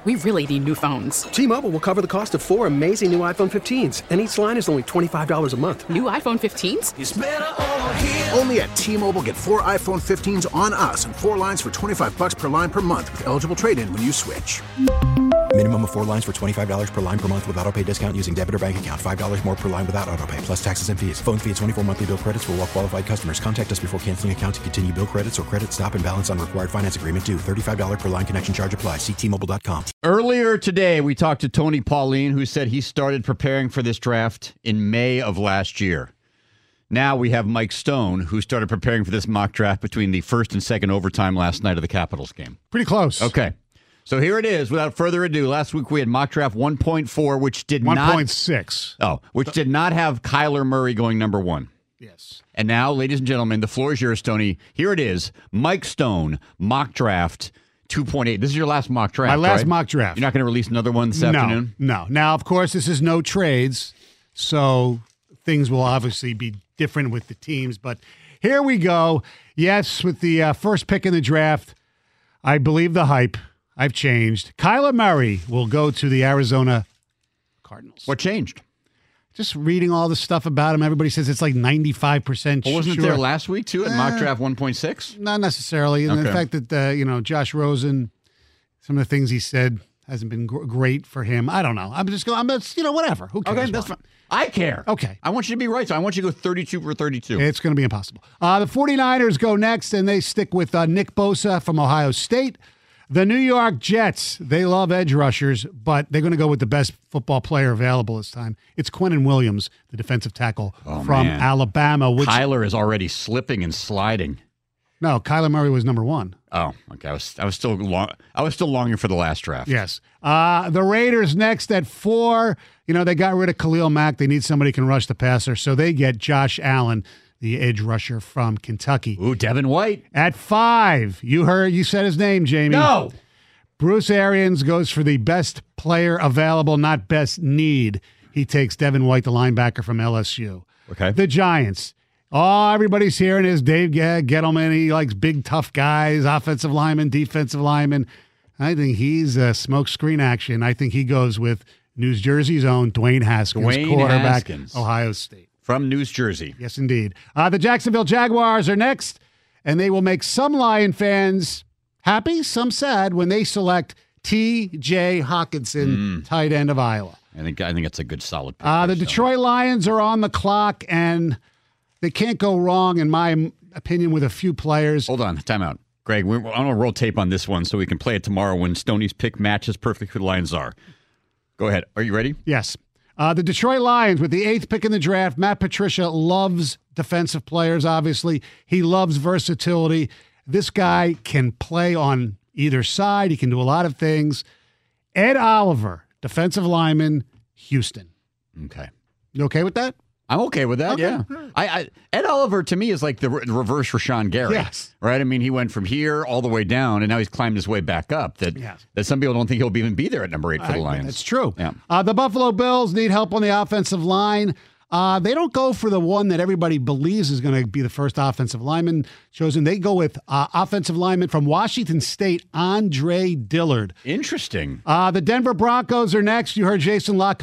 We really need new phones. T-Mobile will cover the cost of 4 amazing new iPhone 15s, and each line is only $25 a month. New iPhone 15s? It's better over here. Only at T-Mobile, get 4 iPhone 15s on us and 4 lines for $25 per line per month with eligible trade-in when you switch. Minimum of 4 lines for $25 per line per month with autopay discount using debit or bank account. $5 more per line without autopay, plus taxes and fees. Phone fee at 24 monthly bill credits for well-qualified customers. Contact us before canceling account to continue bill credits or credit stop and balance on required finance agreement due. $35 per line connection charge applies. See T-Mobile.com. Earlier today, we talked to Tony Pauline, who said he started preparing for this draft in May of last year. Now we have Mike Stone, who started preparing for this mock draft between the first and second overtime last night of the Capitals game. Pretty close. Okay. So here it is. Without further ado, last week we had mock draft 1.4, which did 1.6. Oh, which did not have Kyler Murray going number 1. Yes. And now, ladies and gentlemen, the floor is yours, Tony. Here it is. Mike Stone, mock draft 2.8. This is your last mock draft, My last right? mock draft. You're not going to release another one this afternoon? No. Now, of course, this is no trades, so things will obviously be different with the teams. But here we go. Yes, with the first pick in the draft, I believe the hype. I've changed. Kyler Murray will go to the Arizona Cardinals. What changed? Just reading all the stuff about him. Everybody says it's like 95% Well, wasn't it sure. there last week, too, at mock draft 1.6? Not necessarily. And the fact that, Josh Rosen, some of the things he said hasn't been great for him. I don't know. I'm just going, whatever. Who cares? Okay, that's fine. I care. Okay. I want you to be right, so I want you to go 32 for 32. It's going to be impossible. The 49ers go next, and they stick with Nick Bosa from Ohio State. The New York Jets, they love edge rushers, but they're going to go with the best football player available this time. It's Quinnen Williams, the defensive tackle from Alabama. Kyler is already slipping and sliding. No, Kyler Murray was number 1. Oh, okay. I was still longing for the last draft. Yes. The Raiders next at 4. They got rid of Khalil Mack. They need somebody who can rush the passer, so they get Josh Allen, the edge rusher from Kentucky. Ooh, Devin White. At 5, you said his name, Jamie. No. Bruce Arians goes for the best player available, not best need. He takes Devin White, the linebacker from LSU. Okay. The Giants. Oh, everybody's hearing is Dave Gettleman. He likes big, tough guys, offensive linemen, defensive linemen. I think he's a smokescreen action. I think he goes with New Jersey's own Dwayne Haskins, quarterback, Ohio State. From New Jersey. Yes, indeed. The Jacksonville Jaguars are next, and they will make some Lion fans happy, some sad, when they select T.J. Hawkinson, tight end of Iowa. I think it's a good solid pick. The Detroit Lions are on the clock, and they can't go wrong, in my opinion, with a few players. Hold on, time out. Greg, I'm going to roll tape on this one so we can play it tomorrow when Stoney's pick matches perfectly who the Lions are. Go ahead. Are you ready? Yes. The Detroit Lions with the 8th pick in the draft. Matt Patricia loves defensive players, obviously. He loves versatility. This guy can play on either side. He can do a lot of things. Ed Oliver, defensive lineman, Houston. Okay. You okay with that? I'm okay with that, Okay. yeah. Ed Oliver, to me, is like the reverse Rashawn Gary. Yes. Right? I mean, he went from here all the way down, and now he's climbed his way back up. That some people don't think he'll even be there at number 8 for the Lions. That's true. Yeah. The Buffalo Bills need help on the offensive line. They don't go for the one that everybody believes is going to be the first offensive lineman chosen. They go with offensive lineman from Washington State, Andre Dillard. Interesting. The Denver Broncos are next. You heard Jason La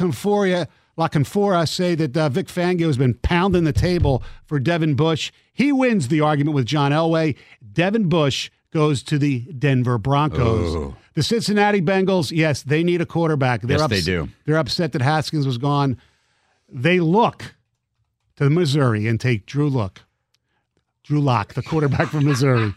Canfora say that Vic Fangio has been pounding the table for Devin Bush. He wins the argument with John Elway. Devin Bush goes to the Denver Broncos. Ooh. The Cincinnati Bengals, yes, they need a quarterback. They do. They're upset that Haskins was gone. They look to Missouri and take Drew Lock, the quarterback from Missouri.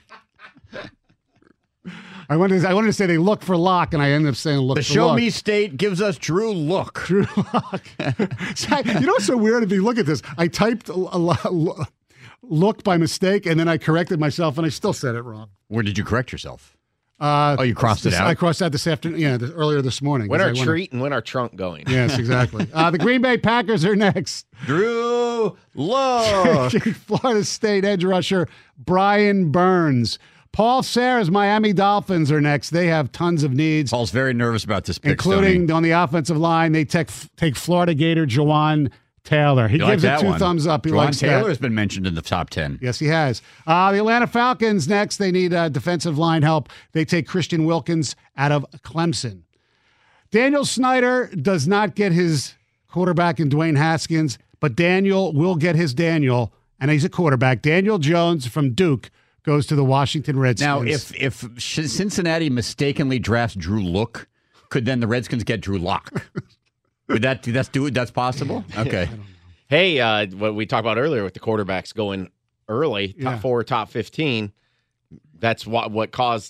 I wanted to say they look for Lock, and I ended up saying look the for Show Lock. Me State gives us Drew Look. Drew Lock. You know what's so weird? If you look at this, I typed look by mistake, and then I corrected myself, and I still said it wrong. Where did you correct yourself? You crossed it out? I crossed out this afternoon, earlier this morning. When our treat and when our trunk going. Yes, exactly. The Green Bay Packers are next. Drew Look. Florida State edge rusher Brian Burns. Paul Sayers' Miami Dolphins are next. They have tons of needs. Paul's very nervous about this pick, including Stoney. On the offensive line. They take Florida Gator Jawan Taylor. He gives it 2 thumbs up. He likes Taylor that. has been mentioned in the top 10. Yes, he has. The Atlanta Falcons next. They need defensive line help. They take Christian Wilkins out of Clemson. Daniel Snyder does not get his quarterback in Dwayne Haskins, but Daniel will get his Daniel, and he's a quarterback. Daniel Jones from Duke goes to the Washington Redskins. Now, if Cincinnati mistakenly drafts Drew Look, could then the Redskins get Drew Lock? Would that's possible? Okay. Hey, what we talked about earlier with the quarterbacks going early, top 4, top 15, that's what caused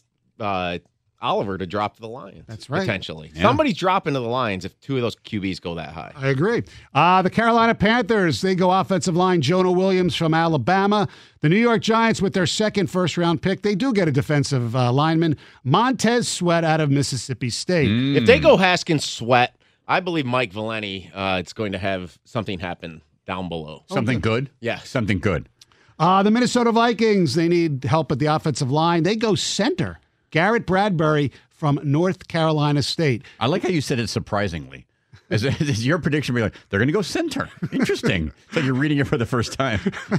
Oliver to drop to the Lions. That's right. Potentially. Yeah. Somebody's dropping to the Lions if 2 of those QBs go that high. I agree. The Carolina Panthers, they go offensive line Jonah Williams from Alabama. The New York Giants, with their second first-round pick, they do get a defensive lineman, Montez Sweat out of Mississippi State. If they go Haskins Sweat, I believe Mike Valenti is going to have something happen down below. Something good? Yeah. Something good. The Minnesota Vikings, they need help at the offensive line. They go center, Garrett Bradbury from North Carolina State. I like how you said it surprisingly. As your prediction be like, they're going to go center. Interesting. It's like you're reading it for the first time.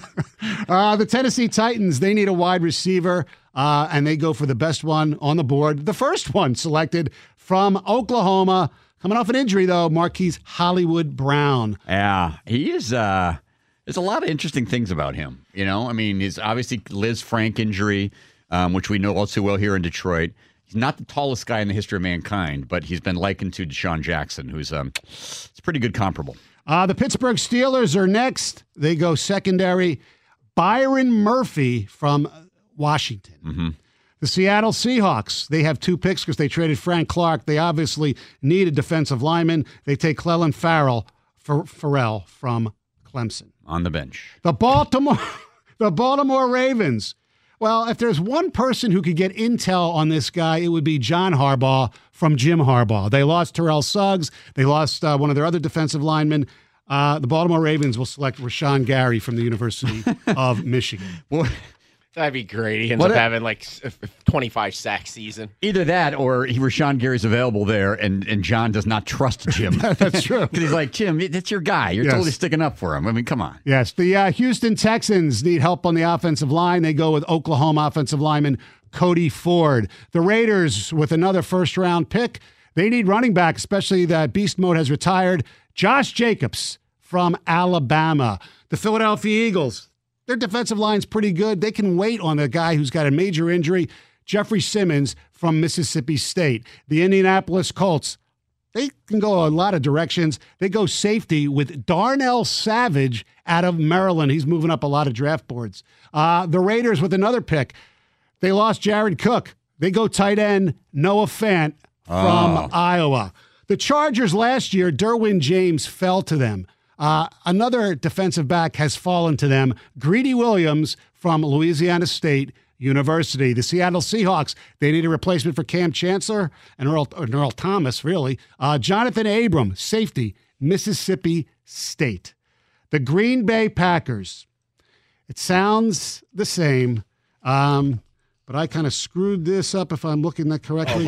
The Tennessee Titans, they need a wide receiver, and they go for the best one on the board. The first one selected from Oklahoma, coming off an injury, though, Marquise Hollywood Brown. Yeah, he is. There's a lot of interesting things about him. You know, I mean, he's obviously Liz Frank injury, which we know all too well here in Detroit. He's not the tallest guy in the history of mankind, but he's been likened to Deshaun Jackson, who's it's pretty good comparable. The Pittsburgh Steelers are next. They go secondary, Byron Murphy from Washington. Mm-hmm. The Seattle Seahawks, they have 2 picks because they traded Frank Clark. They obviously need a defensive lineman. They take Clelin Farrell from Clemson. On the bench. The Baltimore Ravens. Well, if there's one person who could get intel on this guy, it would be John Harbaugh from Jim Harbaugh. They lost Terrell Suggs. They lost one of their other defensive linemen. The Baltimore Ravens will select Rashawn Gary from the University of Michigan. Well, That'd be great. He ends up having like 25 sack season. either that or Rashawn Gary's available there, and John does not trust Jim. That's true. Because he's like, Jim, that's your guy. You're Yes. totally sticking up for him. I mean, come on. Yes, the Houston Texans need help on the offensive line. They go with Oklahoma offensive lineman Cody Ford. The Raiders, with another first-round pick, they need running back, especially that beast mode has retired. Josh Jacobs from Alabama. The Philadelphia Eagles, their defensive line's pretty good. They can wait on a guy who's got a major injury, Jeffrey Simmons from Mississippi State. The Indianapolis Colts, they can go a lot of directions. They go safety with Darnell Savage out of Maryland. He's moving up a lot of draft boards. The Raiders with another pick. They lost Jared Cook. They go tight end Noah Fant from Iowa. The Chargers last year, Derwin James fell to them. Another defensive back has fallen to them, Greedy Williams from Louisiana State University. The Seattle Seahawks, they need a replacement for Cam Chancellor and Earl Thomas, really. Jonathan Abram, safety, Mississippi State. The Green Bay Packers, it sounds the same, but I kind of screwed this up if I'm looking at correctly.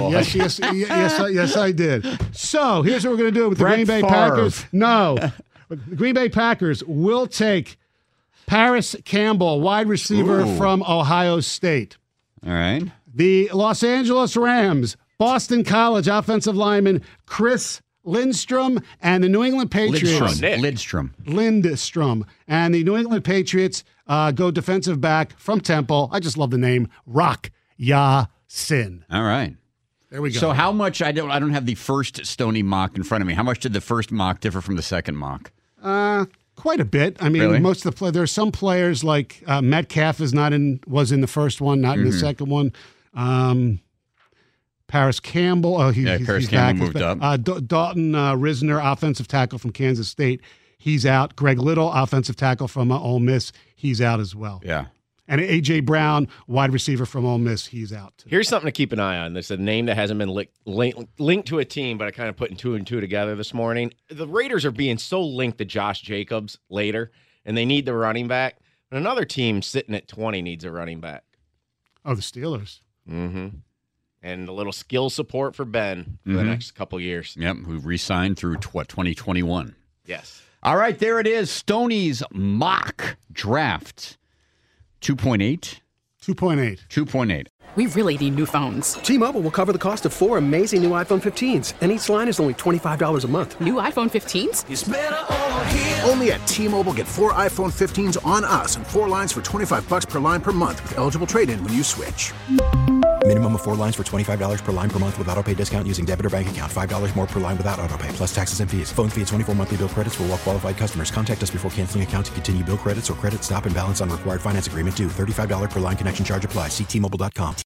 Yes, I did. So here's what we're going to do with the Brett Green Bay Favre. Packers. No. The Green Bay Packers will take Paris Campbell, wide receiver from Ohio State. All right. The Los Angeles Rams, Boston College offensive lineman Chris Lindstrom, and the New England Patriots. Lindstrom. And the New England Patriots go defensive back from Temple. I just love the name, Rock Ya-Sin. All right. There we go. So how much, I don't have the first Stoney mock in front of me. How much did the first mock differ from the second mock? Quite a bit. I mean, Really? most of the there's some players like Metcalf was in the first one, not in the second one. Paris Campbell. Paris Campbell back. moved up. Dalton Risner, offensive tackle from Kansas State. He's out. Greg Little, offensive tackle from Ole Miss. He's out as well. Yeah. And A.J. Brown, wide receiver from Ole Miss. He's out too. Here's something to keep an eye on. There's a name that hasn't been linked to a team, but I kind of put 2 and 2 together this morning. The Raiders are being so linked to Josh Jacobs later, and they need the running back. And another team sitting at 20 needs a running back. Oh, the Steelers. Mm-hmm. And a little skill support for Ben for the next couple years. Yep. Who re-signed through 2021. Yes. All right. There it is. Stoney's mock draft. 2.8. 2.8. 2.8. We really need new phones. T-Mobile will cover the cost of 4 amazing new iPhone 15s, and each line is only $25 a month. New iPhone 15s? It's better over here. Only at T-Mobile, get 4 iPhone 15s on us and 4 lines for $25 per line per month with eligible trade-in when you switch. Minimum of 4 lines for $25 per line per month with auto-pay discount using debit or bank account. $5 more per line without auto-pay, plus taxes and fees. Phone fee at 24 monthly bill credits for well-qualified customers. Contact us before canceling account to continue bill credits or credit stop and balance on required finance agreement due. $35 per line connection charge applies. See T-Mobile.com.